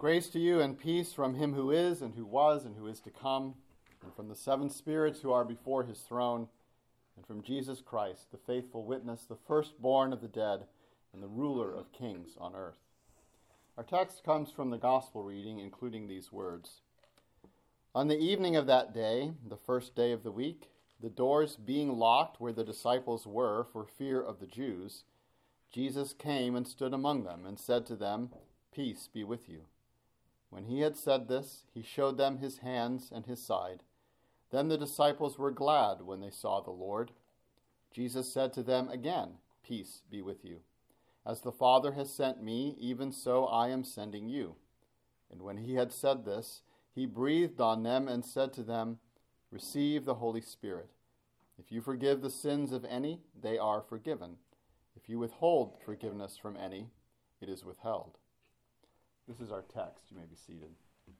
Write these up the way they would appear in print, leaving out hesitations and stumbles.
Grace to you and peace from him who is and who was and who is to come, and from the seven spirits who are before his throne, and from Jesus Christ, the faithful witness, the firstborn of the dead, and the ruler of kings on earth. Our text comes from the gospel reading, including these words. On the evening of that day, the first day of the week, the doors being locked where the disciples were for fear of the Jews, Jesus came and stood among them and said to them, "Peace be with you." When he had said this, he showed them his hands and his side. Then the disciples were glad when they saw the Lord. Jesus said to them again, "Peace be with you. As the Father has sent me, even so I am sending you." And when he had said this, he breathed on them and said to them, "Receive the Holy Spirit. If you forgive the sins of any, they are forgiven. If you withhold forgiveness from any, it is withheld." This is our text. You may be seated.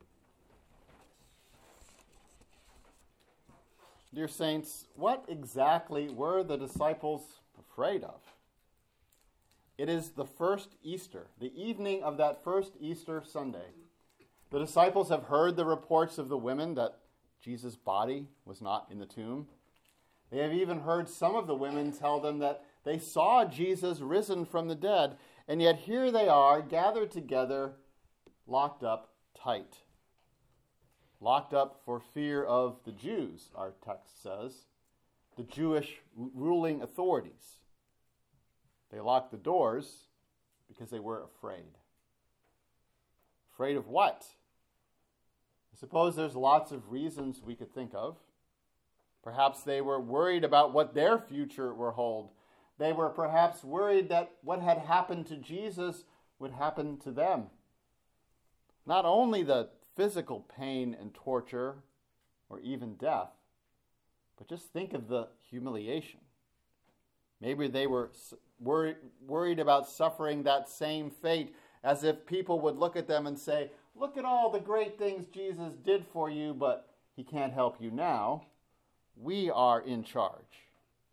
Dear saints, what exactly were the disciples afraid of? It is the first Easter, the evening of that first Easter Sunday. The disciples have heard the reports of the women that Jesus' body was not in the tomb. They have even heard some of the women tell them that they saw Jesus risen from the dead, and yet here they are gathered together, locked up tight. Locked up for fear of the Jews, our text says, the Jewish ruling authorities. They locked the doors because they were afraid. Afraid of what? I suppose there's lots of reasons we could think of. Perhaps they were worried about what their future will hold. They were perhaps worried that what had happened to Jesus would happen to them. Not only the physical pain and torture, or even death, but just think of the humiliation. Maybe they were worried about suffering that same fate, as if people would look at them and say, "Look at all the great things Jesus did for you, but he can't help you now. We are in charge."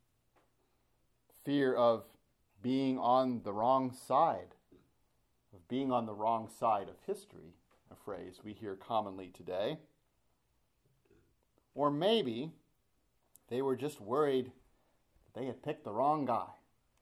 Fear of being on the wrong side, of being on the wrong side of history, a phrase we hear commonly today. Or maybe they were just worried that they had picked the wrong guy.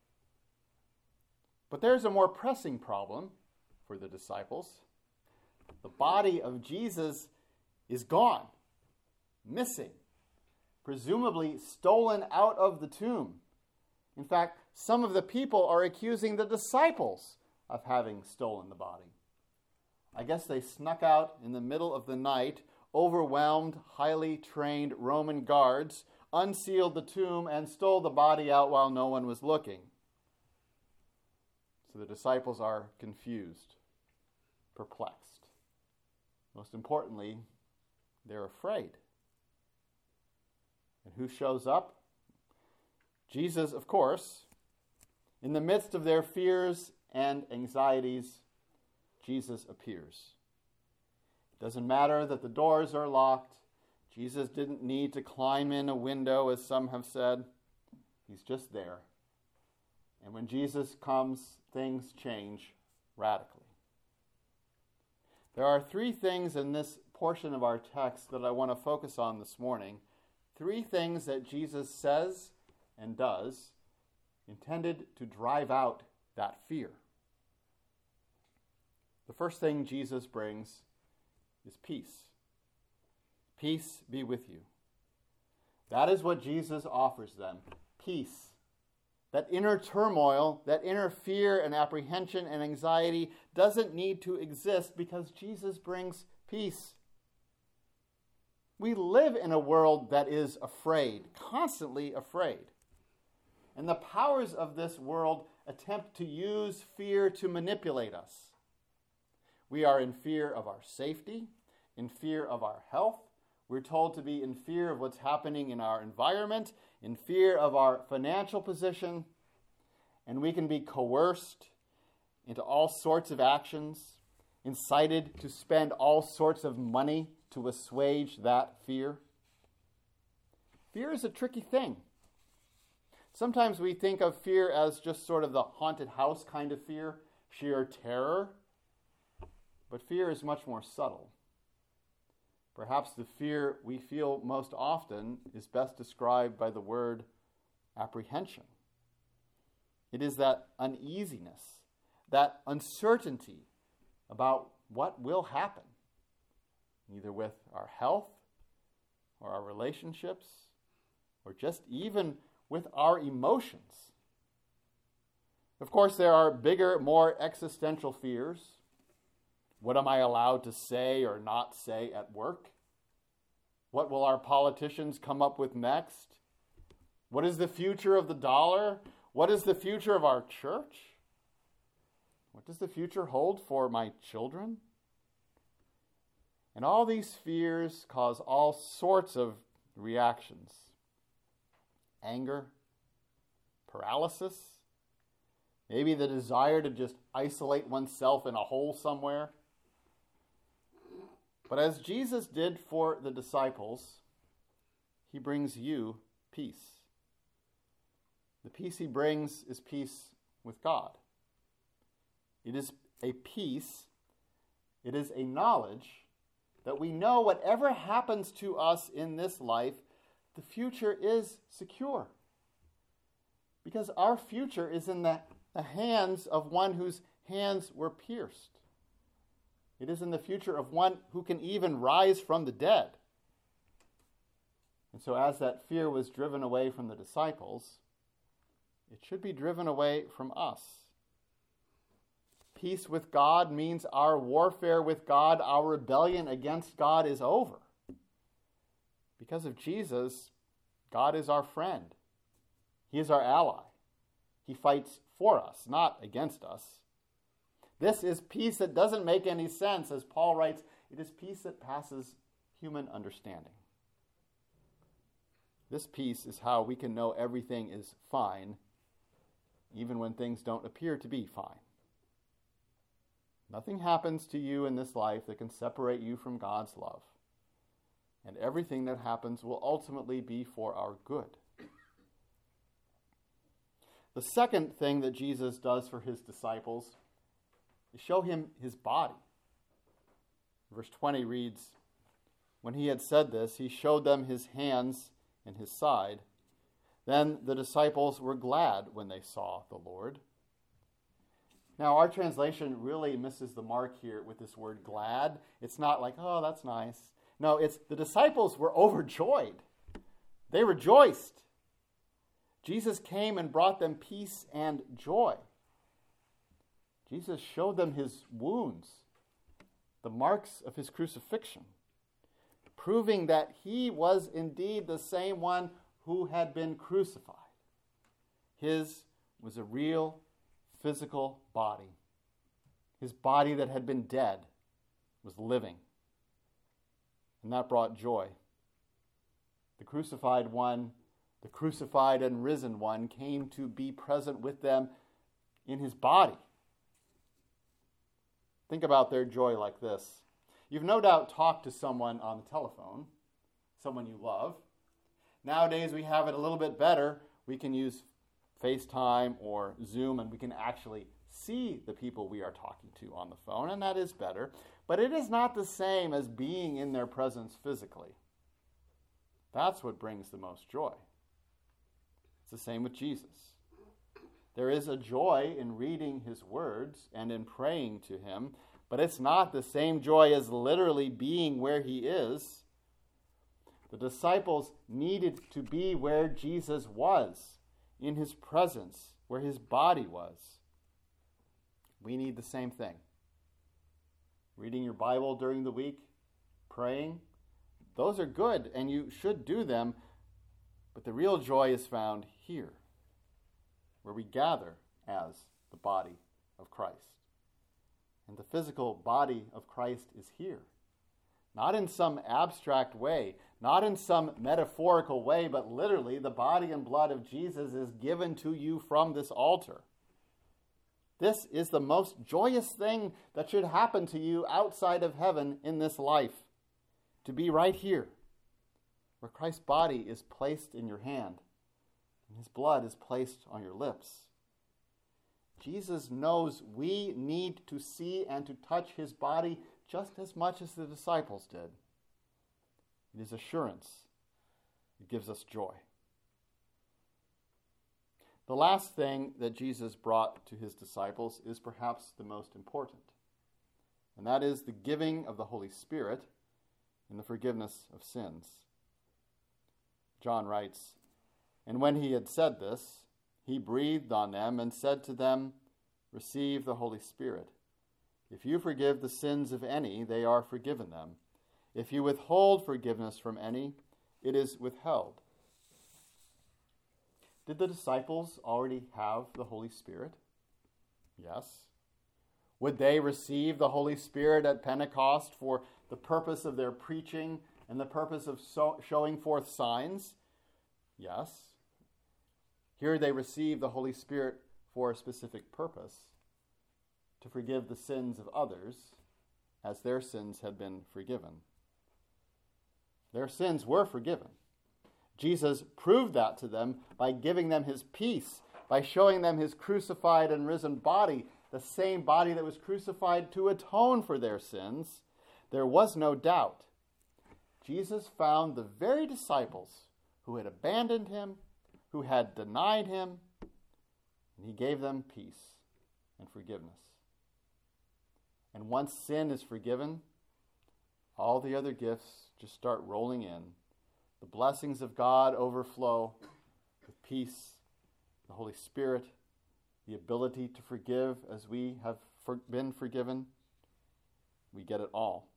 But there's a more pressing problem for the disciples. The body of Jesus is gone, missing, presumably stolen out of the tomb. In fact, some of the people are accusing the disciples of having stolen the body. I guess they snuck out in the middle of the night, overwhelmed, highly trained Roman guards, unsealed the tomb, and stole the body out while no one was looking. So the disciples are confused, perplexed. Most importantly, they're afraid. And who shows up? Jesus, of course. In the midst of their fears and anxieties, Jesus appears. It doesn't matter that the doors are locked. Jesus didn't need to climb in a window, as some have said. He's just there. And when Jesus comes, things change radically. There are three things in this portion of our text that I want to focus on this morning. Three things that Jesus says and does intended to drive out that fear. The first thing Jesus brings is peace. Peace be with you. That is what Jesus offers them. Peace. That inner turmoil, that inner fear and apprehension and anxiety doesn't need to exist because Jesus brings peace. We live in a world that is afraid, constantly afraid. And the powers of this world attempt to use fear to manipulate us. We are in fear of our safety, in fear of our health. We're told to be in fear of what's happening in our environment, in fear of our financial position, and we can be coerced into all sorts of actions, incited to spend all sorts of money to assuage that fear. Fear is a tricky thing. Sometimes we think of fear as just sort of the haunted house kind of fear, sheer terror. But fear is much more subtle. Perhaps the fear we feel most often is best described by the word apprehension. It is that uneasiness, that uncertainty about what will happen, either with our health or our relationships, or just even with our emotions. Of course, there are bigger, more existential fears. What am I allowed to say or not say at work? What will our politicians come up with next? What is the future of the dollar? What is the future of our church? What does the future hold for my children? And all these fears cause all sorts of reactions. Anger, paralysis, maybe the desire to just isolate oneself in a hole somewhere. But as Jesus did for the disciples, he brings you peace. The peace he brings is peace with God. It is a peace, it is a knowledge that we know whatever happens to us in this life, the future is secure. Because our future is in the hands of one whose hands were pierced. It is in the future of one who can even rise from the dead. And so as that fear was driven away from the disciples, it should be driven away from us. Peace with God means our warfare with God, our rebellion against God is over. Because of Jesus, God is our friend. He is our ally. He fights for us, not against us. This is peace that doesn't make any sense. As Paul writes, it is peace that passes human understanding. This peace is how we can know everything is fine, even when things don't appear to be fine. Nothing happens to you in this life that can separate you from God's love. And everything that happens will ultimately be for our good. The second thing that Jesus does for his disciples is show him his body. Verse 20 reads, "When he had said this, he showed them his hands and his side. Then the disciples were glad when they saw the Lord." Now, our translation really misses the mark here with this word glad. It's not like, oh, that's nice. No, it's the disciples were overjoyed. They rejoiced. Jesus came and brought them peace and joy. Jesus showed them his wounds, the marks of his crucifixion, proving that he was indeed the same one who had been crucified. His was a real physical body. His body that had been dead was living. And that brought joy. The crucified one, the crucified and risen one, came to be present with them in his body. Think about their joy like this. You've no doubt talked to someone on the telephone, someone you love. Nowadays we have it a little bit better. We can use FaceTime or Zoom, and we can actually see the people we are talking to on the phone, and that is better. But it is not the same as being in their presence physically. That's what brings the most joy. It's the same with Jesus. There is a joy in reading his words and in praying to him, but it's not the same joy as literally being where he is. The disciples needed to be where Jesus was, in his presence, where his body was. We need the same thing. Reading your Bible during the week, praying, those are good and you should do them, but the real joy is found here, where we gather as the body of Christ. And the physical body of Christ is here. Not in some abstract way, not in some metaphorical way, but literally the body and blood of Jesus is given to you from this altar. This is the most joyous thing that should happen to you outside of heaven in this life. To be right here, where Christ's body is placed in your hand, and his blood is placed on your lips. Jesus knows we need to see and to touch his body just as much as the disciples did. It is assurance. It gives us joy. The last thing that Jesus brought to his disciples is perhaps the most important, and that is the giving of the Holy Spirit and the forgiveness of sins. John writes, "And when he had said this, he breathed on them and said to them, 'Receive the Holy Spirit. If you forgive the sins of any, they are forgiven them. If you withhold forgiveness from any, it is withheld.'" Did the disciples already have the Holy Spirit? Yes. Would they receive the Holy Spirit at Pentecost for the purpose of their preaching and the purpose of showing forth signs? Yes. Here they receive the Holy Spirit for a specific purpose, to forgive the sins of others as their sins had been forgiven. Their sins were forgiven. Jesus proved that to them by giving them his peace, by showing them his crucified and risen body, the same body that was crucified to atone for their sins. There was no doubt. Jesus found the very disciples who had abandoned him, who had denied him, and he gave them peace and forgiveness. And once sin is forgiven, all the other gifts just start rolling in. The blessings of God overflow with peace, the Holy Spirit, the ability to forgive as we have been forgiven. We get it all.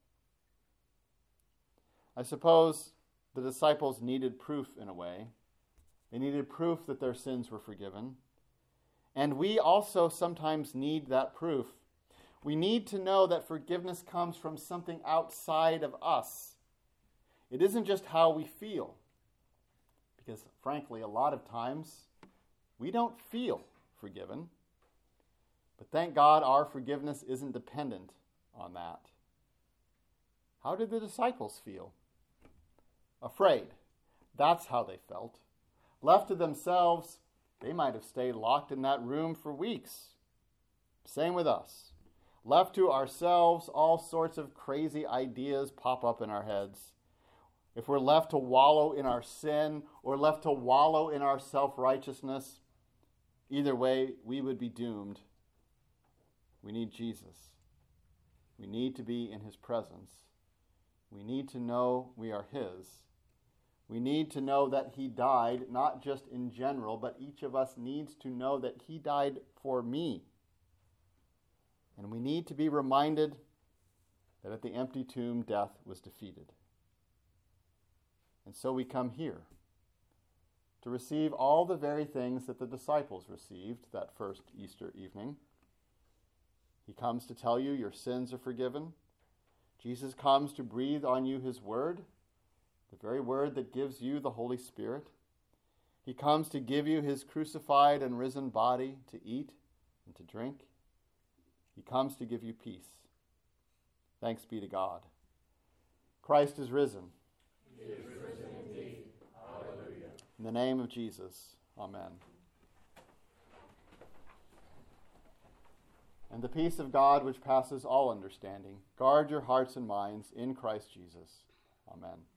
I suppose the disciples needed proof in a way. They needed proof that their sins were forgiven. And we also sometimes need that proof. We need to know that forgiveness comes from something outside of us. It isn't just how we feel. Because frankly, a lot of times, we don't feel forgiven. But thank God our forgiveness isn't dependent on that. How did the disciples feel? Afraid. That's how they felt. Left to themselves, they might have stayed locked in that room for weeks. Same with us. Left to ourselves, all sorts of crazy ideas pop up in our heads. If we're left to wallow in our sin or left to wallow in our self-righteousness, either way, we would be doomed. We need Jesus. We need to be in his presence. We need to know we are his. We need to know that he died, not just in general, but each of us needs to know that he died for me. And we need to be reminded that at the empty tomb, death was defeated. And so we come here to receive all the very things that the disciples received that first Easter evening. He comes to tell you your sins are forgiven. Jesus comes to breathe on you his word, the very word that gives you the Holy Spirit. He comes to give you his crucified and risen body to eat and to drink. He comes to give you peace. Thanks be to God. Christ is risen. He is risen indeed. Hallelujah. In the name of Jesus, amen. And the peace of God, which passes all understanding, guard your hearts and minds in Christ Jesus. Amen.